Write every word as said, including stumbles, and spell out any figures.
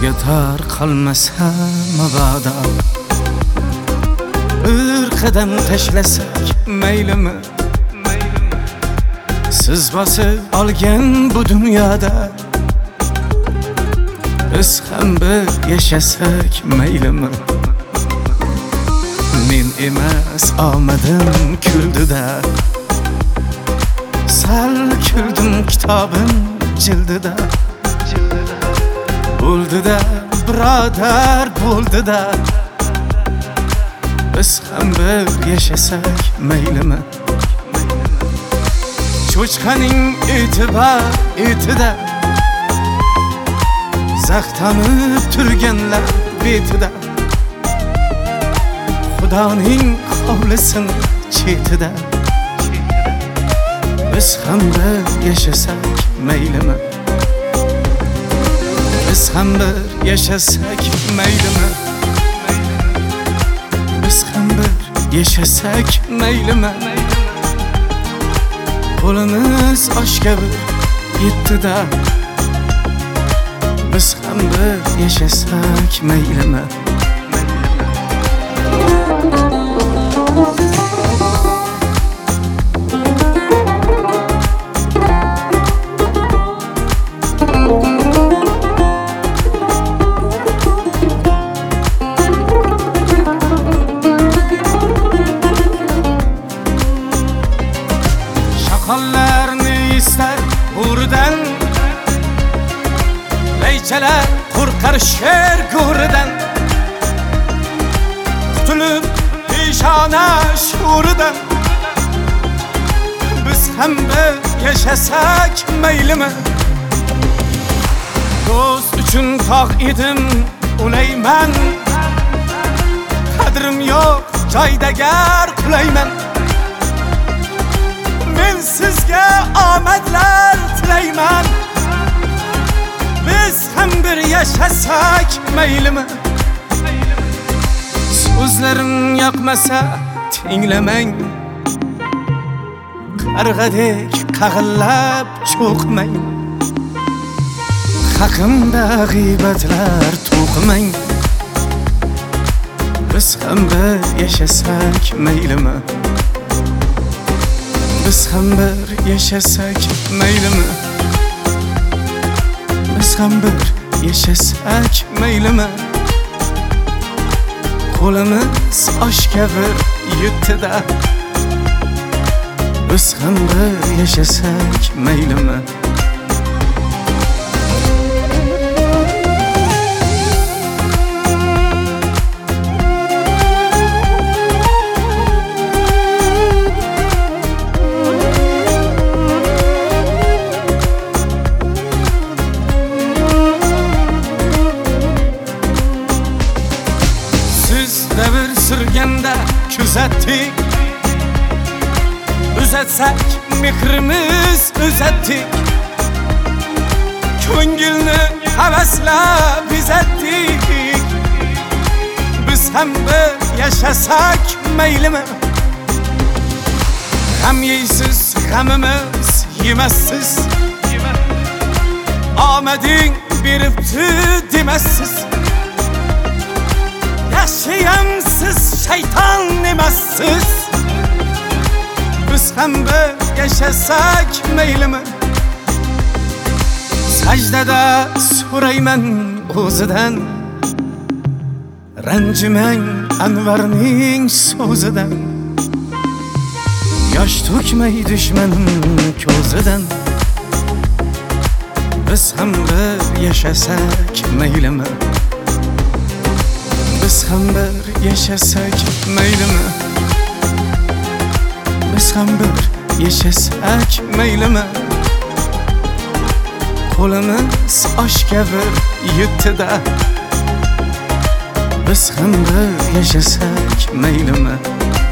bizga tar qolmasa mabodo, bir qadam tashlasak maylimi? Siz bosib olgan bu dunyoda biz ham bir yashasak maylimi? Men emas omadim kuldida, sal kuldim kitobim jildida. Bo'ldi-da birodar, bo'ldi-da, biz ham bir yashasak maylimi? Cho'chqaning eti bor etida, zaxtamib turganlar betida, Xudoning hovlisini chetida, biz ham bir yashasak maylimi? Biz ham bir yashasak maylimi? Biz ham bir yashasak maylimi? Qo'limiz oshga bir yetdi-da, biz ham bir yashasak maylimi? Shoqollarni istar bo'ridan, laychalar qo'rqar sher go'ridan, qutulib peshona sho'ridan, biz ham bir yashasak maylimi? Do'st uchun tog' edim o'layman, qadrim yo'q joyda gar qulayman. Men sizga omadlar tilayman, biz ham bir yashasak maylimi? So'zlarim yoqmasa tinglamang, qarg'adek qag'illab cho'qmang, haqimda g'iybatlar to'qimang, biz ham bir yashasak maylimi? Biz ham bir yashasak maylimi? Biz ham bir yashasak maylimi? Qo'limiz oshga bir yetdi-da, biz ham bir yashasak maylimi? Davr surganda kuzatdik, uzatsak mehrimiz uzatdik, ko'ngilni havaslab bezatdik, biz ham bir yashasak maylimi? G'am yeysiz, g'amimiz yemassiz, omading beribdi demassiz, yaşayamsiz şeytan emassiz, biz ham bir yashasak maylimi? Sajdada so'rayman o'zidan, ranjimang Anvarning so'zidan, yosh to'kmay dushmanim ko'zidan, biz ham bir yashasak maylimi? Biz ham bir yashasak maylimi? Biz ham bir yashasak maylimi? Qo'limiz oshga bir yetdi-da, biz ham bir yashasak maylimi?